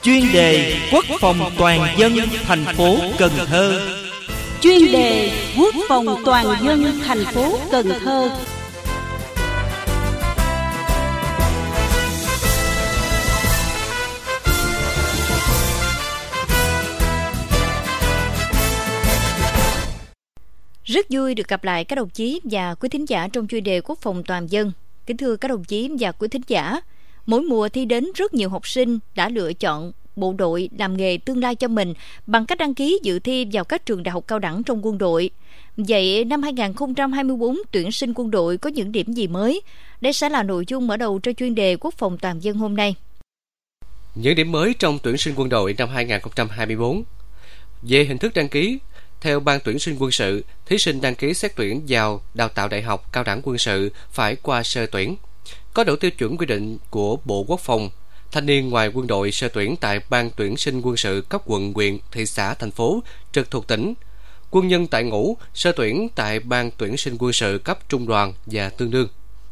Chuyên đề Quốc phòng toàn dân thành phố Cần Thơ. Chuyên đề Quốc phòng toàn dân thành phố Cần Thơ. Rất vui được gặp lại các đồng chí và quý thính giả trong chuyên đề Quốc phòng toàn dân. Kính thưa các đồng chí và quý thính giả, mỗi mùa thi đến, rất nhiều học sinh đã lựa chọn bộ đội làm nghề tương lai cho mình bằng cách đăng ký dự thi vào các trường đại học cao đẳng trong quân đội. Vậy năm 2024 tuyển sinh quân đội có những điểm gì mới? Đây sẽ là nội dung mở đầu cho chuyên đề Quốc phòng toàn dân hôm nay. Những điểm mới trong tuyển sinh quân đội năm 2024. Về hình thức đăng ký, theo Ban tuyển sinh quân sự, thí sinh đăng ký xét tuyển vào đào tạo đại học cao đẳng quân sự phải qua sơ tuyển, có đủ tiêu chuẩn quy định của Bộ Quốc phòng. Thanh niên ngoài quân đội sơ tuyển tại Ban tuyển sinh quân sự cấp quận, huyện, thị xã, thành phố trực thuộc tỉnh. Quân nhân tại ngũ sơ tuyển tại Ban tuyển sinh quân sự cấp trung đoàn và tương đương.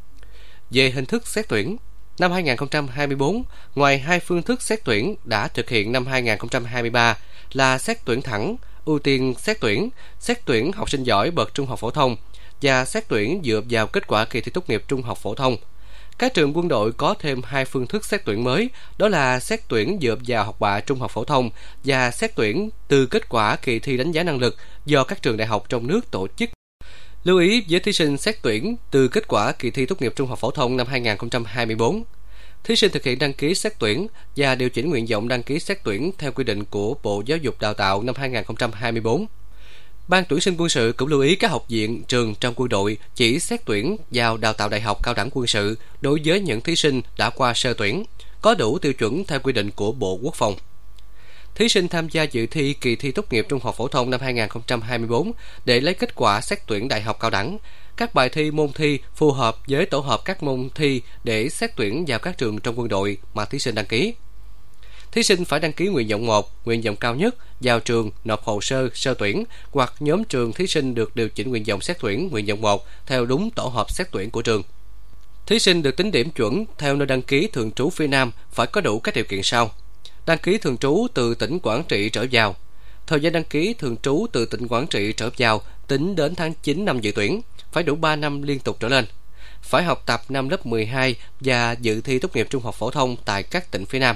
Về hình thức xét tuyển, năm 2024, ngoài hai phương thức xét tuyển đã thực hiện năm 2023 là xét tuyển thẳng, ưu tiên xét tuyển học sinh giỏi bậc trung học phổ thông và xét tuyển dựa vào kết quả kỳ thi tốt nghiệp trung học phổ thông. Các trường quân đội có thêm hai phương thức xét tuyển mới, đó là xét tuyển dựa vào học bạ trung học phổ thông và xét tuyển từ kết quả kỳ thi đánh giá năng lực do các trường đại học trong nước tổ chức. Lưu ý với thí sinh xét tuyển từ kết quả kỳ thi tốt nghiệp trung học phổ thông năm 2024. Thí sinh thực hiện đăng ký xét tuyển và điều chỉnh nguyện vọng đăng ký xét tuyển theo quy định của Bộ Giáo dục Đào tạo năm 2024. Ban tuyển sinh quân sự cũng lưu ý các học viện, trường trong quân đội chỉ xét tuyển vào đào tạo đại học cao đẳng quân sự đối với những thí sinh đã qua sơ tuyển, có đủ tiêu chuẩn theo quy định của Bộ Quốc phòng. Thí sinh tham gia dự thi kỳ thi tốt nghiệp trung học phổ thông năm 2024 để lấy kết quả xét tuyển đại học cao đẳng. Các bài thi môn thi phù hợp với tổ hợp các môn thi để xét tuyển vào các trường trong quân đội mà thí sinh đăng ký. Thí sinh phải đăng ký nguyện vọng 1, nguyện vọng cao nhất, vào trường, nộp hồ sơ sơ tuyển hoặc nhóm trường thí sinh được điều chỉnh nguyện vọng xét tuyển nguyện vọng 1 theo đúng tổ hợp xét tuyển của trường. Thí sinh được tính điểm chuẩn theo nơi đăng ký thường trú phía Nam phải có đủ các điều kiện sau. Đăng ký thường trú từ tỉnh Quảng Trị trở vào. Thời gian đăng ký thường trú từ tỉnh Quảng Trị trở vào tính đến tháng 9 năm dự tuyển, phải đủ 3 năm liên tục trở lên. Phải học tập năm lớp 12 và dự thi tốt nghiệp trung học phổ thông tại các tỉnh phía Nam.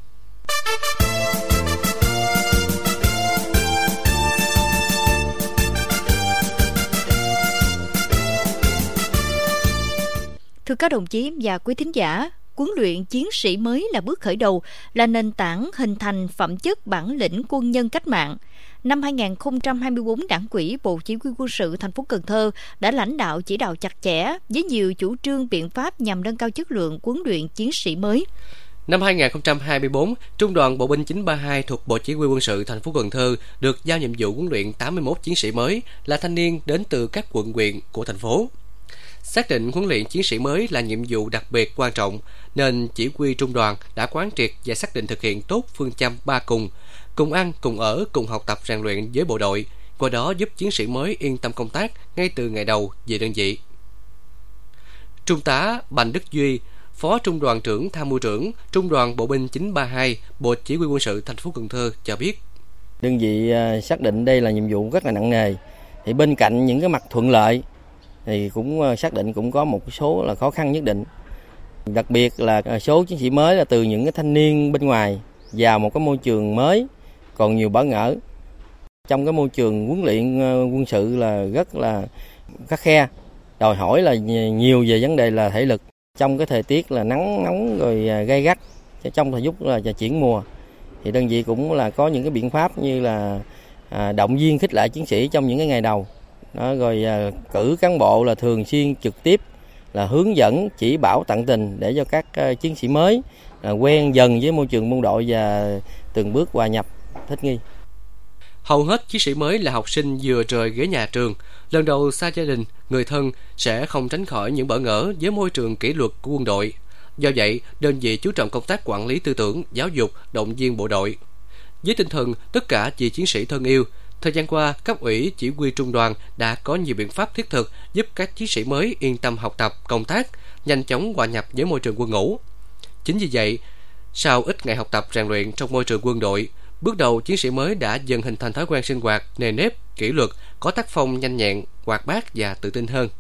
Thưa các đồng chí và quý thính giả, huấn luyện chiến sĩ mới là bước khởi đầu, là nền tảng hình thành phẩm chất bản lĩnh quân nhân cách mạng. Năm 2024, Đảng ủy Bộ Chỉ huy Quân sự thành phố Cần Thơ đã lãnh đạo chỉ đạo chặt chẽ với nhiều chủ trương biện pháp nhằm nâng cao chất lượng huấn luyện chiến sĩ mới. Năm 2024, Trung đoàn Bộ binh 932 thuộc Bộ Chỉ huy Quân sự thành phố Cần Thơ được giao nhiệm vụ huấn luyện 81 chiến sĩ mới là thanh niên đến từ các quận huyện của thành phố. Xác định huấn luyện chiến sĩ mới là nhiệm vụ đặc biệt quan trọng, nên chỉ huy trung đoàn đã quán triệt và xác định thực hiện tốt phương châm 3 cùng ăn, cùng ở, cùng học tập rèn luyện với bộ đội, qua đó giúp chiến sĩ mới yên tâm công tác ngay từ ngày đầu về đơn vị. Trung tá Bành Đức Duy, Phó Trung đoàn trưởng Tham mưu trưởng Trung đoàn Bộ binh 932, Bộ Chỉ huy Quân sự thành phố Cần Thơ cho biết. Đơn vị xác định đây là nhiệm vụ rất là nặng nề. Thì bên cạnh những cái mặt thuận lợi thì cũng xác định cũng có một số là khó khăn nhất định. Đặc biệt là số chiến sĩ mới là từ những cái thanh niên bên ngoài vào một cái môi trường mới còn nhiều bỡ ngỡ. Trong cái môi trường huấn luyện quân sự là rất là khắt khe, đòi hỏi là nhiều về vấn đề là thể lực. Trong cái thời tiết là nắng nóng rồi gay gắt, trong thời lúc là chuyển mùa thì đơn vị cũng là có những cái biện pháp như là động viên khích lệ chiến sĩ trong những cái ngày đầu. Đó, rồi cử cán bộ là thường xuyên trực tiếp là hướng dẫn chỉ bảo tận tình để cho các chiến sĩ mới quen dần với môi trường quân đội và từng bước hòa nhập thích nghi. Hầu hết chiến sĩ mới là học sinh vừa rời ghế nhà trường, lần đầu xa gia đình, người thân sẽ không tránh khỏi những bỡ ngỡ với môi trường kỷ luật của quân đội. Do vậy, đơn vị chú trọng công tác quản lý tư tưởng, giáo dục, động viên bộ đội. Với tinh thần tất cả vì chiến sĩ thân yêu, thời gian qua, cấp ủy chỉ huy trung đoàn đã có nhiều biện pháp thiết thực giúp các chiến sĩ mới yên tâm học tập, công tác, nhanh chóng hòa nhập với môi trường quân ngũ. Chính vì vậy, Sau ít ngày học tập rèn luyện trong môi trường quân đội, bước đầu chiến sĩ mới đã dần hình thành thói quen sinh hoạt nề nếp, kỷ luật, có tác phong nhanh nhẹn, hoạt bát và tự tin hơn.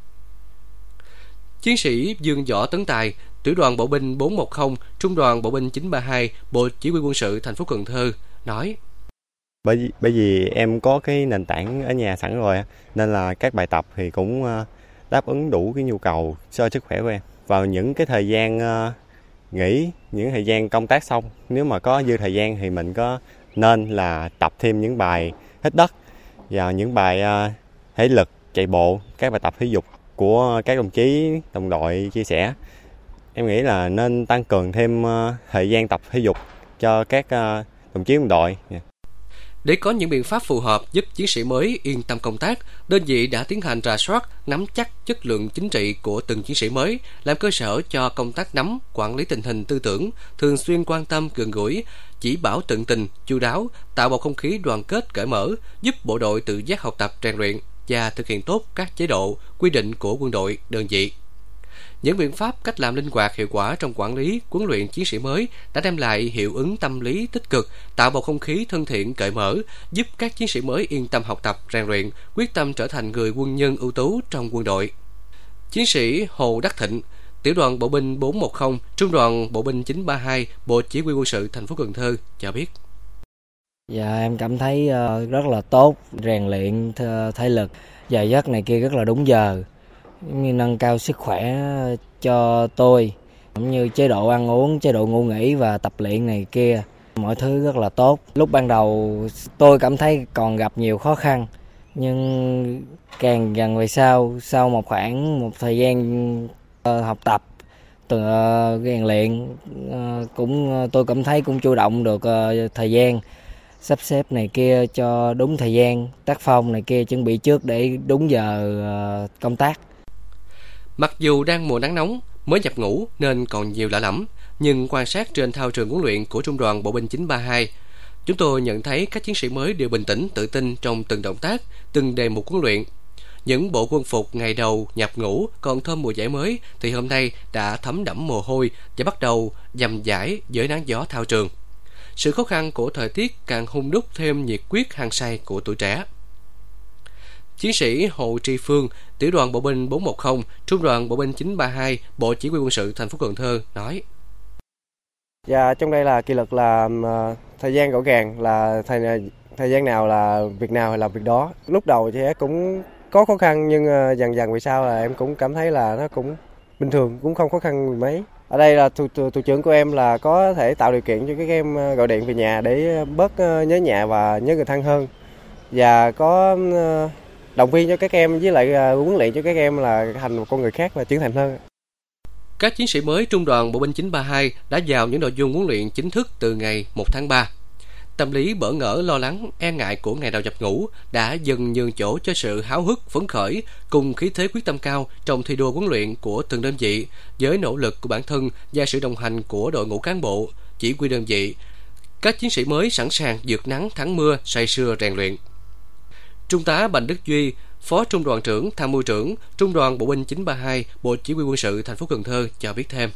Chiến sĩ Dương Võ Tấn Tài, tiểu đoàn bộ binh 410, trung đoàn bộ binh 932, Bộ Chỉ huy Quân sự thành phố Cần Thơ nói: Bởi vì em có cái nền tảng ở nhà sẵn rồi nên là các bài tập thì cũng đáp ứng đủ cái nhu cầu cho sức khỏe của em. Vào những cái thời gian nghỉ, những thời gian công tác xong, nếu mà có dư thời gian thì mình có nên là tập thêm những bài hít đất và những bài thể lực, chạy bộ, các bài tập thể dục của các đồng chí đồng đội chia sẻ. Em nghĩ là nên tăng cường thêm thời gian tập thể dục cho các đồng chí đồng đội. Để có những biện pháp phù hợp giúp chiến sĩ mới yên tâm công tác, đơn vị đã tiến hành rà soát, nắm chắc chất lượng chính trị của từng chiến sĩ mới, làm cơ sở cho công tác nắm, quản lý tình hình tư tưởng, thường xuyên quan tâm gần gũi, chỉ bảo tận tình, chu đáo, tạo bầu không khí đoàn kết cởi mở, giúp bộ đội tự giác học tập rèn luyện và thực hiện tốt các chế độ, quy định của quân đội, đơn vị. Những biện pháp, cách làm linh hoạt hiệu quả trong quản lý, huấn luyện chiến sĩ mới đã đem lại hiệu ứng tâm lý tích cực, tạo bầu không khí thân thiện cởi mở, giúp các chiến sĩ mới yên tâm học tập, rèn luyện, quyết tâm trở thành người quân nhân ưu tú trong quân đội. Chiến sĩ Hồ Đắc Thịnh, tiểu đoàn bộ binh 410, trung đoàn bộ binh 932, Bộ Chỉ huy Quân sự thành phố Cần Thơ cho biết: Dạ, em cảm thấy rất là tốt, rèn luyện thể lực, giờ giấc này kia rất là đúng giờ, như nâng cao sức khỏe cho tôi, cũng như chế độ ăn uống, chế độ ngủ nghỉ và tập luyện này kia, mọi thứ rất là tốt. Lúc ban đầu tôi cảm thấy còn gặp nhiều khó khăn, nhưng càng dần về sau một thời gian học tập, rèn luyện, tôi cảm thấy cũng chủ động được thời gian, sắp xếp này kia cho đúng thời gian, tác phong này kia chuẩn bị trước để đúng giờ công tác. Mặc dù đang mùa nắng nóng, mới nhập ngũ nên còn nhiều lạ lẫm, nhưng quan sát trên thao trường huấn luyện của trung đoàn bộ binh 932, chúng tôi nhận thấy các chiến sĩ mới đều bình tĩnh, tự tin trong từng động tác, từng đề mục huấn luyện. Những bộ quân phục ngày đầu nhập ngũ còn thơm mùi vải mới thì hôm nay đã thấm đẫm mồ hôi và bắt đầu dầm dãi dưới nắng gió thao trường. Sự khó khăn của thời tiết càng hung đúc thêm nhiệt quyết hăng say của tuổi trẻ. Chiến sĩ Hồ Tri Phương, tiểu đoàn bộ binh 410, trung đoàn bộ binh 932, Bộ Chỉ huy Quân sự thành phố Cần Thơ nói: Dạ, trong đây là kỷ luật, là thời gian rõ ràng, là thời gian nào là việc nào thì làm việc đó. Lúc đầu thì cũng có khó khăn, nhưng dần dần về sau là em cũng cảm thấy là nó cũng bình thường, cũng không khó khăn mấy. Ở đây là thủ trưởng của em là có thể tạo điều kiện cho các em gọi điện về nhà để bớt nhớ nhà và nhớ người thân hơn, và có động viên cho các em, với lại huấn luyện cho các em là thành một con người khác và trưởng thành hơn. Các chiến sĩ mới trung đoàn bộ binh 932 đã vào những nội dung huấn luyện chính thức từ ngày 1 tháng 3. Tâm lý bỡ ngỡ, lo lắng, e ngại của ngày đầu nhập ngũ đã dần nhường chỗ cho sự háo hức, phấn khởi cùng khí thế quyết tâm cao trong thi đua huấn luyện của từng đơn vị, với nỗ lực của bản thân và sự đồng hành của đội ngũ cán bộ, chỉ huy đơn vị. Các chiến sĩ mới sẵn sàng vượt nắng thắng mưa, say sưa rèn luyện. Trung tá Bành Đức Duy, Phó Trung đoàn trưởng, Tham mưu trưởng, Trung đoàn Bộ binh 932, Bộ Chỉ huy Quân sự thành phố Cần Thơ cho biết thêm: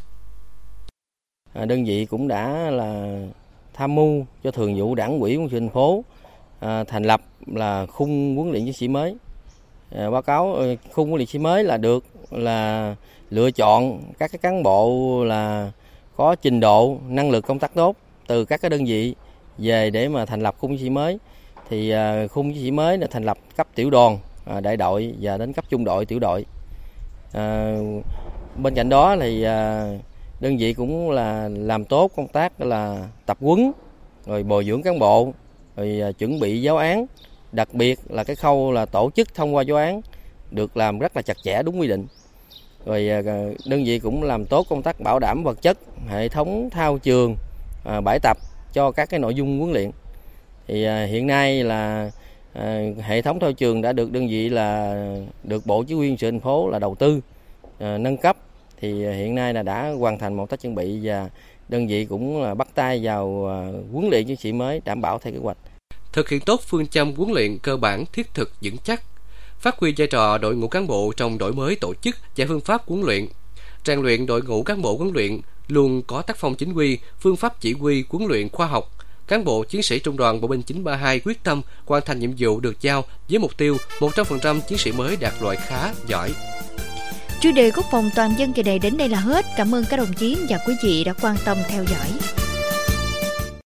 Đơn vị cũng đã là tham mưu cho Thường vụ Đảng ủy Quân sự thành phố thành lập là khung huấn luyện chiến sĩ mới. Báo cáo khung huấn luyện chiến sĩ mới là được là lựa chọn các cái cán bộ là có trình độ, năng lực công tác tốt từ các cái đơn vị về để mà thành lập khung chiến sĩ mới. Thì khung chiến sĩ mới là thành lập cấp tiểu đoàn, đại đội và đến cấp trung đội, tiểu đội. Bên cạnh đó thì đơn vị cũng là làm tốt công tác là tập huấn, rồi bồi dưỡng cán bộ, rồi chuẩn bị giáo án. Đặc biệt là cái khâu là tổ chức thông qua giáo án được làm rất là chặt chẽ, đúng quy định. Rồi đơn vị cũng làm tốt công tác bảo đảm vật chất, hệ thống thao trường, bãi tập cho các cái nội dung huấn luyện. Thì hiện nay là hệ thống thao trường đã được đơn vị là được Bộ Chỉ huy Quân sự thành phố là đầu tư nâng cấp. Thì hiện nay là đã hoàn thành một tác chuẩn bị và đơn vị cũng là bắt tay vào huấn luyện chiến sĩ mới đảm bảo theo kế hoạch. Thực hiện tốt phương châm huấn luyện cơ bản, thiết thực, vững chắc, phát huy vai trò đội ngũ cán bộ trong đổi mới tổ chức và phương pháp huấn luyện, rèn luyện đội ngũ cán bộ huấn luyện luôn có tác phong chính quy, phương pháp chỉ huy, huấn luyện khoa học. Cán bộ chiến sĩ trung đoàn bộ binh 932 quyết tâm hoàn thành nhiệm vụ được giao với mục tiêu 100% chiến sĩ mới đạt loại khá, giỏi. Chuyên đề quốc phòng toàn dân kỳ này đến đây là hết. Cảm ơn các đồng chí và quý vị đã quan tâm theo dõi.